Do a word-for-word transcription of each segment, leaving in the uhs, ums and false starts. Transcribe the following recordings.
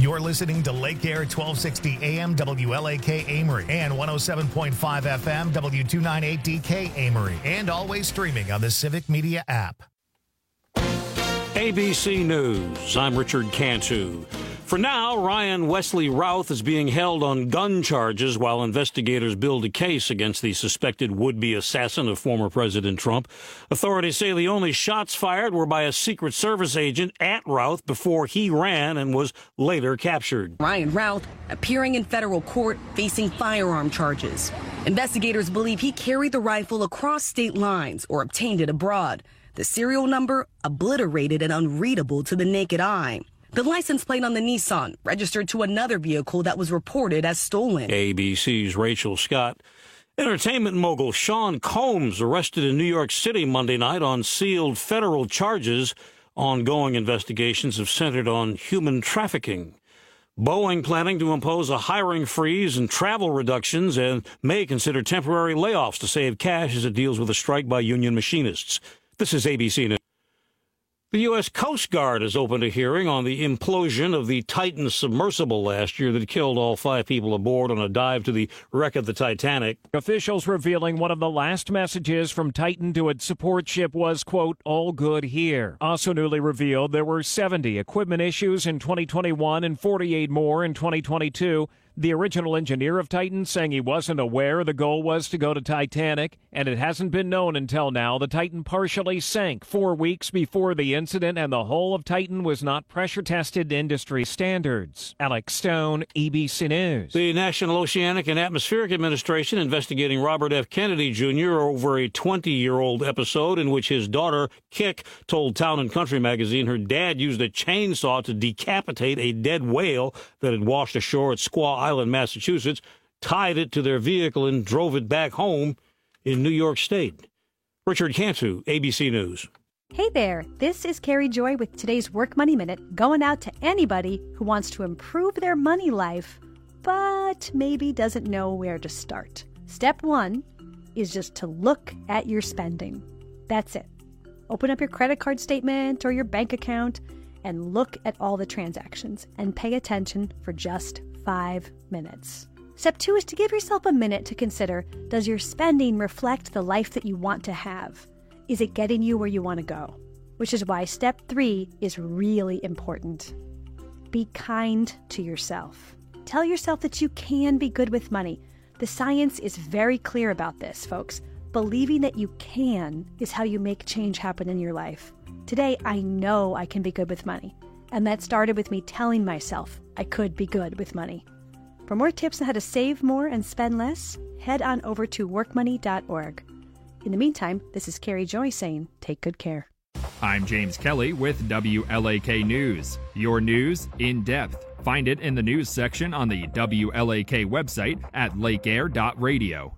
You're listening to Lake Air twelve sixty A M W L A K Amory and one oh seven point five F M W two ninety-eight D K Amory, and always streaming on the Civic Media app. A B C News, I'm Richard Cantu. For now, Ryan Wesley Routh is being held on gun charges while investigators build a case against the suspected would-be assassin of former President Trump. Authorities say the only shots fired were by a Secret Service agent at Routh before he ran and was later captured. Ryan Routh appearing in federal court facing firearm charges. Investigators believe he carried the rifle across state lines or obtained it abroad. The serial number obliterated and unreadable to the naked eye. The license plate on the Nissan registered to another vehicle that was reported as stolen. A B C's Rachel Scott. Entertainment mogul Sean Combs arrested in New York City Monday night on sealed federal charges. Ongoing investigations have centered on human trafficking. Boeing planning to impose a hiring freeze and travel reductions and may consider temporary layoffs to save cash as it deals with a strike by union machinists. This is A B C News. The U S. Coast Guard has opened a hearing on the implosion of the Titan submersible last year that killed all five people aboard on a dive to the wreck of the Titanic. Officials revealing one of the last messages from Titan to its support ship was, quote, all good here. Also newly revealed there were seventy equipment issues in twenty twenty-one and forty-eight more in twenty twenty-two. The original engineer of Titan saying he wasn't aware the goal was to go to Titanic, and it hasn't been known until now the Titan partially sank four weeks before the incident, and the hull of Titan was not pressure-tested to industry standards. Alex Stone, A B C News. The National Oceanic and Atmospheric Administration investigating Robert F. Kennedy Junior over a twenty-year-old episode in which his daughter, Kik, told Town and Country magazine her dad used a chainsaw to decapitate a dead whale that had washed ashore at Squaw Island, Massachusetts, tied it to their vehicle and drove it back home in New York State. Richard Cantu, A B C News. Hey there, this is Carrie Joy with today's Work Money Minute, going out to anybody who wants to improve their money life, but maybe doesn't know where to start. Step one is just to look at your spending. That's it. Open up your credit card statement or your bank account and look at all the transactions and pay attention for just five minutes. Step two is to give yourself a minute to consider, does your spending reflect the life that you want to have? Is it getting you where you want to go? Which is why step three is really important. Be kind to yourself. Tell yourself that you can be good with money. The science is very clear about this, folks. Believing that you can is how you make change happen in your life. Today, I know I can be good with money. And that started with me telling myself I could be good with money. For more tips on how to save more and spend less, head on over to work money dot org. In the meantime, this is Carrie Joy saying, take good care. I'm James Kelly with W L A K News. Your news in depth. Find it in the news section on the W L A K website at lake air dot radio.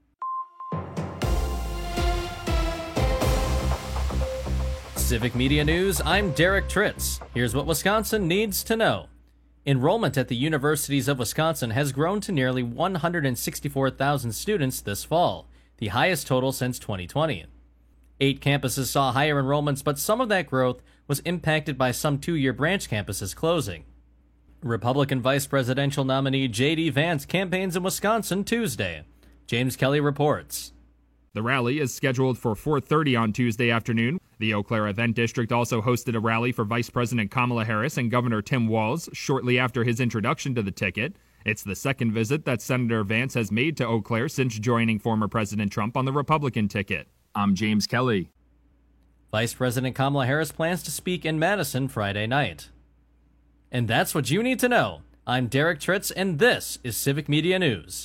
Civic Media News, I'm Derek Tritz. Here's what Wisconsin needs to know. Enrollment at the universities of Wisconsin has grown to nearly one hundred sixty-four thousand students this fall, the highest total since twenty twenty. Eight campuses saw higher enrollments, but some of that growth was impacted by some two-year branch campuses closing. Republican vice presidential nominee J D Vance campaigns in Wisconsin Tuesday. James Kelly reports. The rally is scheduled for four thirty on Tuesday afternoon. The Eau Claire Event District also hosted a rally for Vice President Kamala Harris and Governor Tim Walz shortly after his introduction to the ticket. It's the second visit that Senator Vance has made to Eau Claire since joining former President Trump on the Republican ticket. I'm James Kelly. Vice President Kamala Harris plans to speak in Madison Friday night. And that's what you need to know. I'm Derek Tritz, and this is Civic Media News.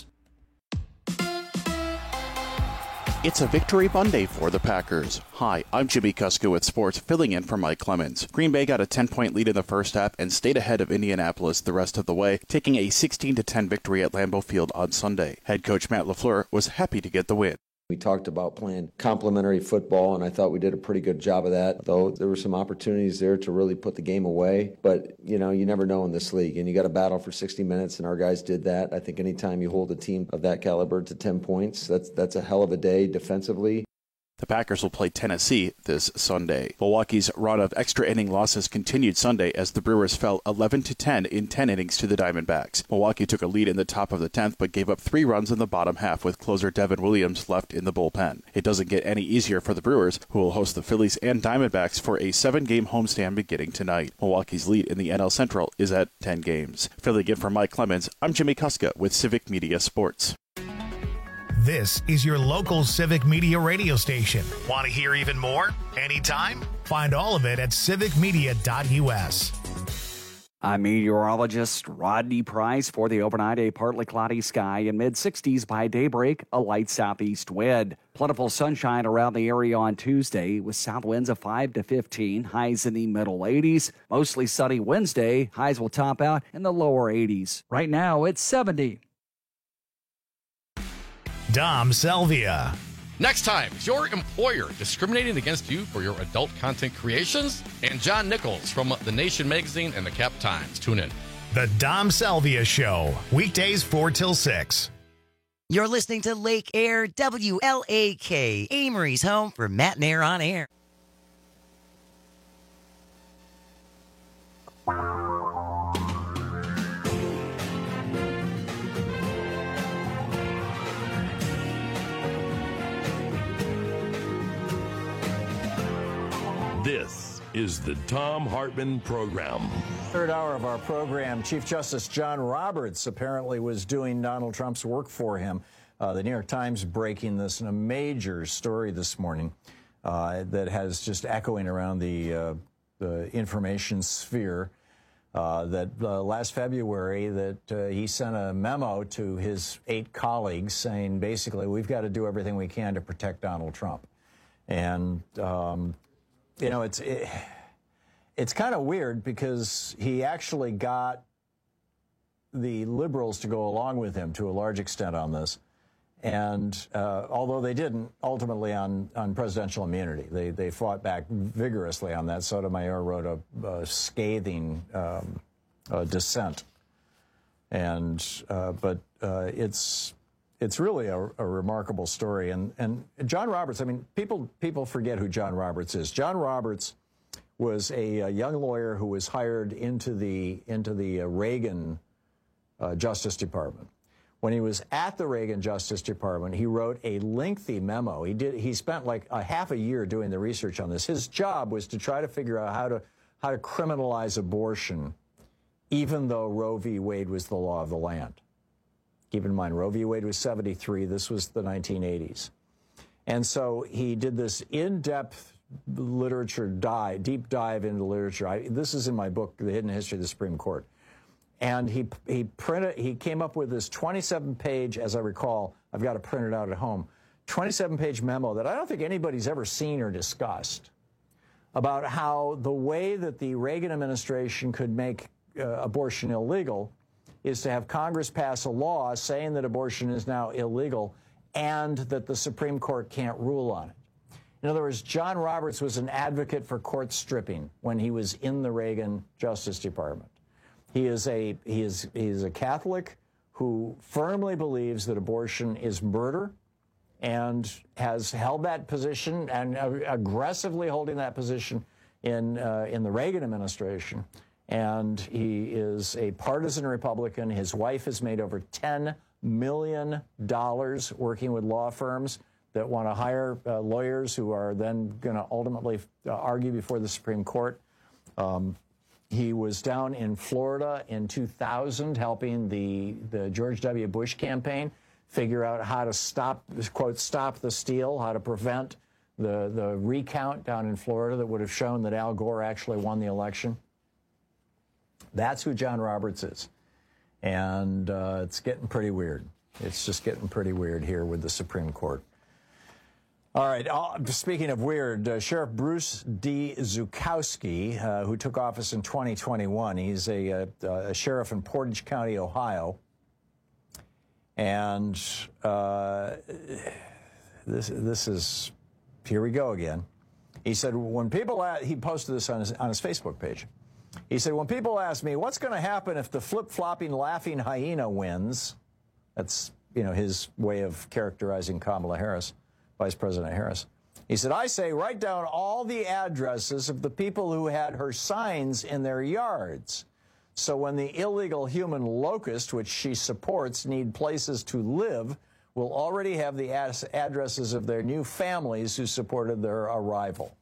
It's a victory Monday for the Packers. Hi, I'm Jimmy Kuska with sports, filling in for Mike Clemens. Green Bay got a ten-point lead in the first half and stayed ahead of Indianapolis the rest of the way, taking a sixteen to ten victory at Lambeau Field on Sunday. Head coach Matt LaFleur was happy to get the win. We talked about playing complementary football, and I thought we did a pretty good job of that, though there were some opportunities there to really put the game away. But, you know, you never know in this league, and you got to battle for sixty minutes, and our guys did that. I think anytime you hold a team of that caliber to ten points, that's that's a hell of a day defensively. The Packers will play Tennessee this Sunday. Milwaukee's run of extra inning losses continued Sunday as the Brewers fell eleven to ten in ten innings to the Diamondbacks. Milwaukee took a lead in the top of the tenth but gave up three runs in the bottom half with closer Devin Williams left in the bullpen. It doesn't get any easier for the Brewers, who will host the Phillies and Diamondbacks for a seven-game homestand beginning tonight. Milwaukee's lead in the N L Central is at ten games. Filling in for Mike Clemens, I'm Jimmy Kuska with Civic Media Sports. This is your local Civic Media radio station. Want to hear even more? Anytime? Find all of it at civic media dot u s. I'm meteorologist Rodney Price for the overnight. A partly cloudy sky and mid sixties by daybreak, a light southeast wind. Plentiful sunshine around the area on Tuesday with south winds of five to fifteen, highs in the middle eighties. Mostly sunny Wednesday, highs will top out in the lower eighties. Right now, it's seventy. Dom Selvia. Next time, is your employer discriminating against you for your adult content creations? And John Nichols from The Nation magazine and the Cap Times. Tune in. The Dom Selvia Show, weekdays four till six. You're listening to Lake Air W L A K, Amory's home for Matt and Air on Air. This is the Thom Hartmann Program. Third hour of our program, Chief Justice John Roberts apparently was doing Donald Trump's work for him. Uh, the New York Times breaking this in a major story this morning uh, that has just echoing around the, uh, the information sphere. Uh, that uh, last February that uh, he sent a memo to his eight colleagues saying basically we've got to do everything we can to protect Donald Trump. And um, You know, it's it, it's kind of weird because he actually got the liberals to go along with him to a large extent on this. And uh, although they didn't ultimately on, on presidential immunity, they, they fought back vigorously on that. Sotomayor wrote a, a scathing um, uh, dissent. And uh, but uh, it's it's really a, a remarkable story. And and John Roberts, I mean, people people forget who John Roberts is. John Roberts was a, a young lawyer who was hired into the into the uh, Reagan uh, Justice Department. When he was at the Reagan Justice Department, he wrote a lengthy memo. He did. He spent like a half a year doing the research on this. His job was to try to figure out how to how to criminalize abortion, even though Roe v. Wade was the law of the land. Keep in mind, Roe v. Wade was seventy-three. This was the nineteen eighties. And so he did this in-depth literature dive, deep dive into literature. I, this is in my book, The Hidden History of the Supreme Court. And he he printed. He came up with this twenty-seven page, as I recall, I've got it printed out at home, twenty-seven page memo that I don't think anybody's ever seen or discussed about how the way that the Reagan administration could make uh, abortion illegal is to have Congress pass a law saying that abortion is now illegal and that the Supreme Court can't rule on it. In other words, John Roberts was an advocate for court stripping when he was in the Reagan Justice Department. He is a he is he is a Catholic who firmly believes that abortion is murder and has held that position and uh, aggressively holding that position in uh, in the Reagan administration. And he is a partisan Republican. His wife has made over ten million dollars working with law firms that want to hire uh, lawyers who are then going to ultimately uh, argue before the Supreme Court. Um, He was down in Florida in two thousand helping the, the George W. Bush campaign figure out how to stop, quote, stop the steal, how to prevent the, the recount down in Florida that would have shown that Al Gore actually won the election. That's who John Roberts is. And uh, it's getting pretty weird. It's just getting pretty weird here with the Supreme Court. All right. Uh, speaking of weird, uh, Sheriff Bruce D. Zukowski, uh, who took office in twenty twenty-one, he's a, a, a sheriff in Portage County, Ohio. And uh, this this is, here we go again. He said, when people, ask, he posted this on his, on his Facebook page. He said, when people ask me, what's going to happen if the flip-flopping laughing hyena wins? That's, you know, his way of characterizing Kamala Harris. Vice President Harris. He said, I say, write down all the addresses of the people who had her signs in their yards. So when the illegal human locust, which she supports, need places to live, we'll already have the ad- addresses of their new families who supported their arrival.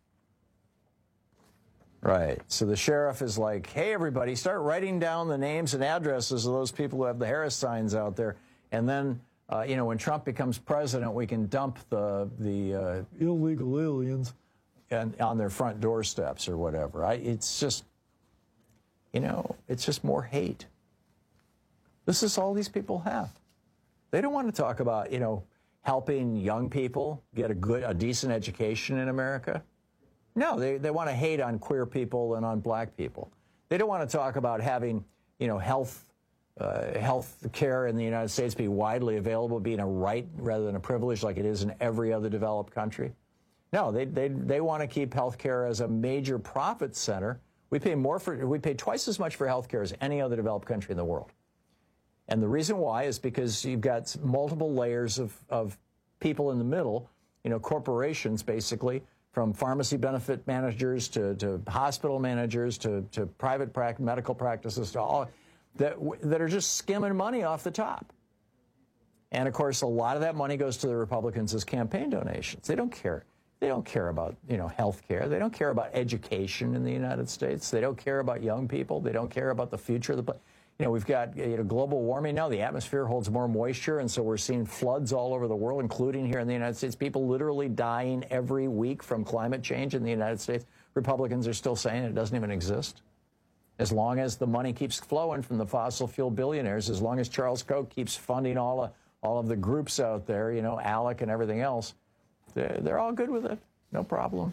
Right. So the sheriff is like, hey, everybody, start writing down the names and addresses of those people who have the Harris signs out there. And then, uh, you know, when Trump becomes president, we can dump the, the uh, illegal aliens and, on their front doorsteps or whatever. I, it's just, you know, it's just more hate. This is all these people have. They don't want to talk about, you know, helping young people get a good, a decent education in America. No, they, they want to hate on queer people and on black people. They don't want to talk about having, you know, health uh, health care in the United States be widely available, being a right rather than a privilege like it is in every other developed country. No, they they they want to keep health care as a major profit center. We pay more for we pay twice as much for health care as any other developed country in the world. And the reason why is because you've got multiple layers of, of people in the middle, you know, corporations basically, from pharmacy benefit managers to, to hospital managers to, to private pra- medical practices to all that, that are just skimming money off the top. And, of course, a lot of that money goes to the Republicans as campaign donations. They don't care. They don't care about, you know, health care. They don't care about education in the United States. They don't care about young people. They don't care about the future of the planet. You know, we've got you know, global warming now. The atmosphere holds more moisture, and so we're seeing floods all over the world, including here in the United States. People literally dying every week from climate change in the United States. Republicans are still saying it doesn't even exist. As long as the money keeps flowing from the fossil fuel billionaires, as long as Charles Koch keeps funding all of, all of the groups out there, you know, ALEC and everything else, they're, they're all good with it. No problem.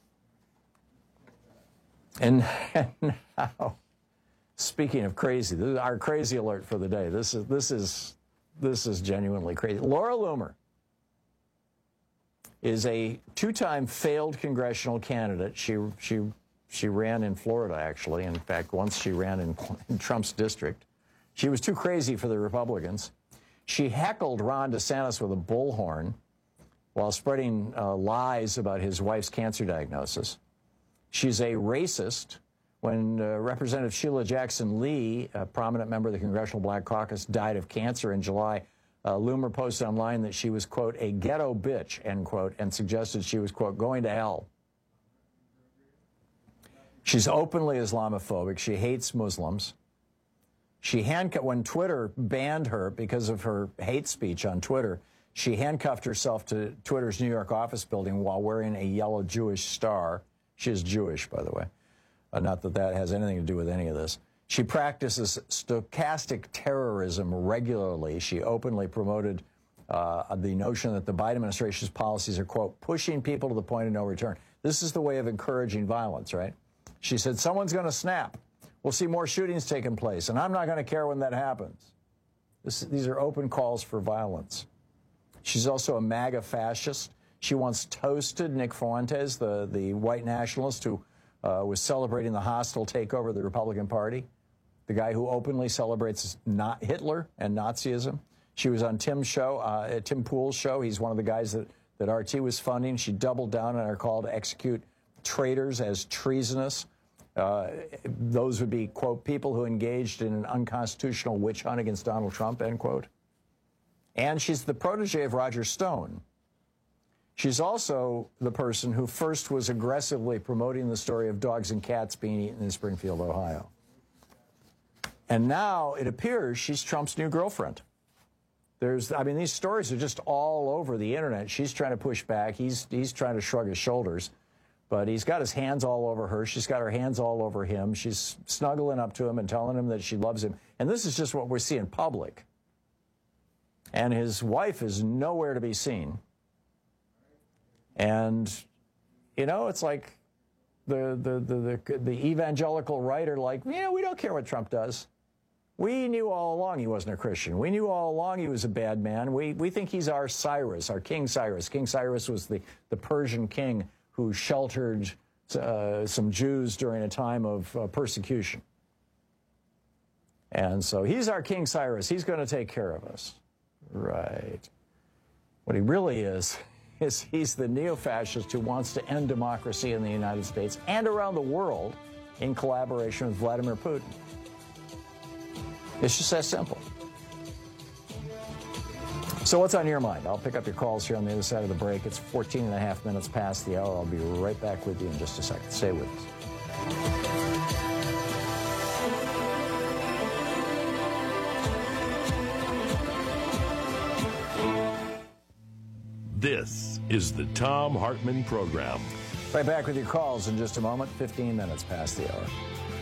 And, and now... Speaking of crazy, this is our crazy alert for the day. This is this is this is genuinely crazy. Laura Loomer is a two-time failed congressional candidate. She she she ran in Florida, actually. In fact, once she ran in, in Trump's district. She was too crazy for the Republicans. She heckled Ron DeSantis with a bullhorn while spreading uh, lies about his wife's cancer diagnosis. She's a racist. When uh, Representative Sheila Jackson Lee, a prominent member of the Congressional Black Caucus, died of cancer in July, uh, Loomer posted online that she was, quote, a ghetto bitch, end quote, and suggested she was, quote, going to hell. She's openly Islamophobic. She hates Muslims. She handcuffed, when Twitter banned her because of her hate speech on Twitter, she handcuffed herself to Twitter's New York office building while wearing a yellow Jewish star. She is Jewish, by the way. Uh, not that that has anything to do with any of this. She practices stochastic terrorism regularly. She openly promoted uh, the notion that the Biden administration's policies are, quote, pushing people to the point of no return. This is the way of encouraging violence, right? She said, someone's going to snap. We'll see more shootings taking place, and I'm not going to care when that happens. This, these are open calls for violence. She's also a MAGA fascist. She once toasted Nick Fuentes, the, the white nationalist who Uh, was celebrating the hostile takeover of the Republican Party, the guy who openly celebrates not Hitler and Nazism. She was on Tim's show, uh, Tim Pool's show. He's one of the guys that, that R T was funding. She doubled down on her call to execute traitors as treasonous. Uh, those would be, quote, people who engaged in an unconstitutional witch hunt against Donald Trump, end quote. And she's the protege of Roger Stone. She's also the person who first was aggressively promoting the story of dogs and cats being eaten in Springfield, Ohio. And now it appears she's Trump's new girlfriend. There's, I mean, these stories are just all over the internet. She's trying to push back. He's, he's trying to shrug his shoulders. But he's got his hands all over her. She's got her hands all over him. She's snuggling up to him and telling him that she loves him. And this is just what we see in public. And his wife is nowhere to be seen. And, you know, it's like the, the, the, the, the evangelical right are like, yeah, we don't care what Trump does. We knew all along he wasn't a Christian. We knew all along he was a bad man. We, we think he's our Cyrus, our King Cyrus. King Cyrus was the, the Persian king who sheltered uh, some Jews during a time of uh, persecution. And so he's our King Cyrus. He's going to take care of us. Right. What he really is, is he's the neo-fascist who wants to end democracy in the United States and around the world in collaboration with Vladimir Putin. It's just that simple. So what's on your mind? I'll pick up your calls here on the other side of the break. It's fourteen and a half minutes past the hour. I'll be right back with you in just a second. Stay with us. This is the Thom Hartmann Program. Right back with your calls in just a moment. fifteen minutes past the hour.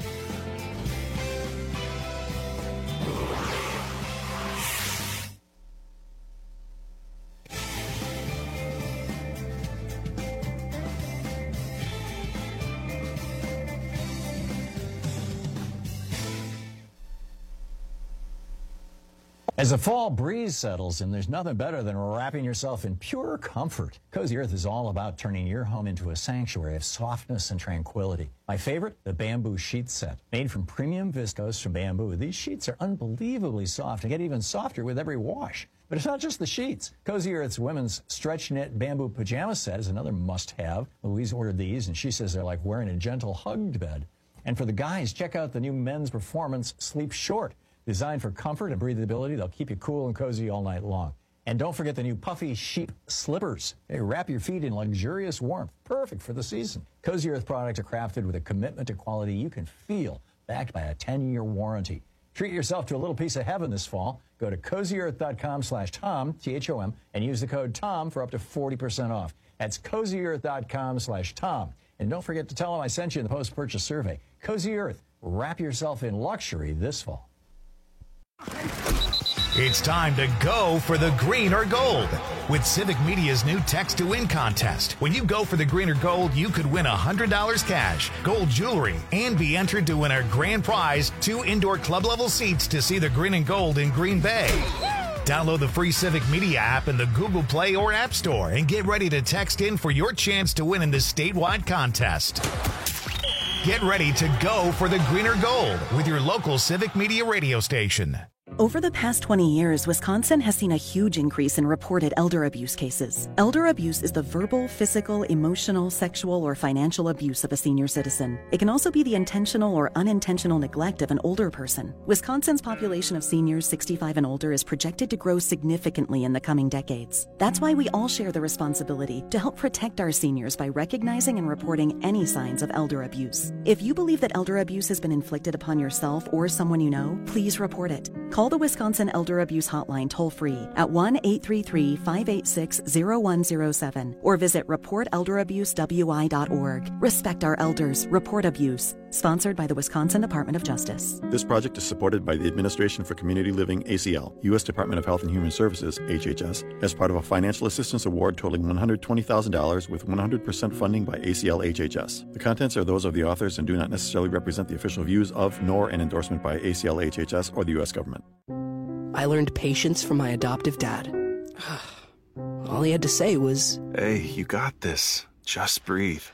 As the fall breeze settles in, there's nothing better than wrapping yourself in pure comfort. Cozy Earth is all about turning your home into a sanctuary of softness and tranquility. My favorite, the bamboo sheet set. Made from premium viscose from bamboo, these sheets are unbelievably soft and get even softer with every wash. But it's not just the sheets. Cozy Earth's women's stretch knit bamboo pajama set is another must-have. Louise ordered these, and she says they're like wearing a gentle hugged bed. And for the guys, check out the new men's performance Sleep Short. Designed for comfort and breathability, they'll keep you cool and cozy all night long. And don't forget the new puffy sheep slippers. They wrap your feet in luxurious warmth, perfect for the season. Cozy Earth products are crafted with a commitment to quality you can feel, backed by a ten-year warranty. Treat yourself to a little piece of heaven this fall. Go to cozyearth.com slash Tom, T H O M, and use the code TOM for up to forty percent off. That's cozyearth.com slash Tom. And don't forget to tell them I sent you in the post-purchase survey. Cozy Earth, wrap yourself in luxury this fall. It's time to go for the green or gold with Civic Media's new Text to Win contest. When you go for the green or gold, you could win one hundred dollars cash, gold jewelry, and be entered to win our grand prize, two indoor club-level seats to see the green and gold in Green Bay. Download the free Civic Media app in the Google Play or App Store and get ready to text in for your chance to win in this statewide contest. Get ready to go for the green or gold with your local Civic Media radio station. Over the past twenty years, Wisconsin has seen a huge increase in reported elder abuse cases. Elder abuse is the verbal, physical, emotional, sexual, or financial abuse of a senior citizen. It can also be the intentional or unintentional neglect of an older person. Wisconsin's population of seniors sixty-five and older is projected to grow significantly in the coming decades. That's why we all share the responsibility to help protect our seniors by recognizing and reporting any signs of elder abuse. If you believe that elder abuse has been inflicted upon yourself or someone you know, please report it. Call the Wisconsin Elder Abuse Hotline toll-free at one eight three three, five eight six, zero one zero seven or visit report elder abuse w i dot org. Respect our elders. Report abuse. Sponsored by the Wisconsin Department of Justice. This project is supported by the Administration for Community Living, A C L, U S Department of Health and Human Services, H H S, as part of a financial assistance award totaling one hundred twenty thousand dollars with one hundred percent funding by A C L H H S. The contents are those of the authors and do not necessarily represent the official views of nor an endorsement by A C L H H S or the U S government. I learned patience from my adoptive dad. All he had to say was, "Hey, you got this. Just breathe."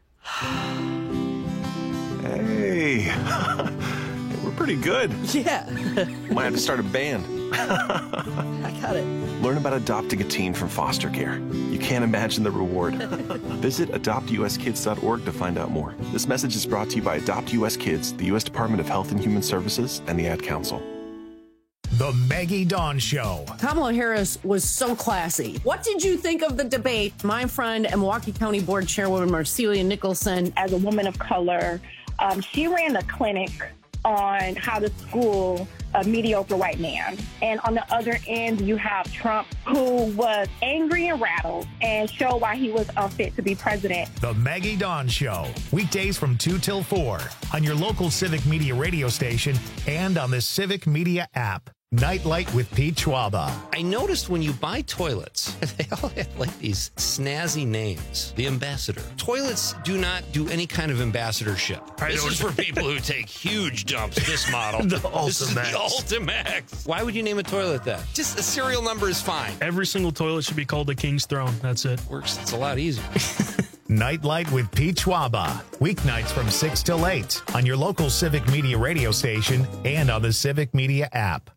Hey, we're pretty good. Yeah. Might have to start a band. I got it. Learn about adopting a teen from foster care. You can't imagine the reward. Visit adopt u s kids dot org to find out more. This message is brought to you by Adopt U S Kids, the U S Department of Health and Human Services, and the Ad Council. The Maggie Dawn Show. Kamala Harris was so classy. What did you think of the debate? My friend and Milwaukee County Board Chairwoman Marcelia Nicholson. As a woman of color, um, she ran a clinic on how to school a mediocre white man. And on the other end, you have Trump, who was angry and rattled and showed why he was unfit to be president. The Maggie Dawn Show. Weekdays from two till four on your local Civic Media radio station and on the Civic Media app. Nightlight with Pete Schwaba. I noticed when you buy toilets, they all have like these snazzy names. The Ambassador. Toilets do not do any kind of ambassadorship. I this know. is for people who take huge dumps, this model. The This is the Ultimax. Ultimax. Why would you name a toilet that? Just the serial number is fine. Every single toilet should be called the King's Throne. That's it. Works. It's a lot easier. Nightlight with Pete Schwaba. Weeknights from six till eight on your local Civic Media radio station and on the Civic Media app.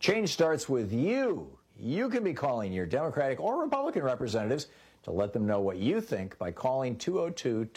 Change starts with you. You can be calling your Democratic or Republican representatives to let them know what you think by calling two oh two,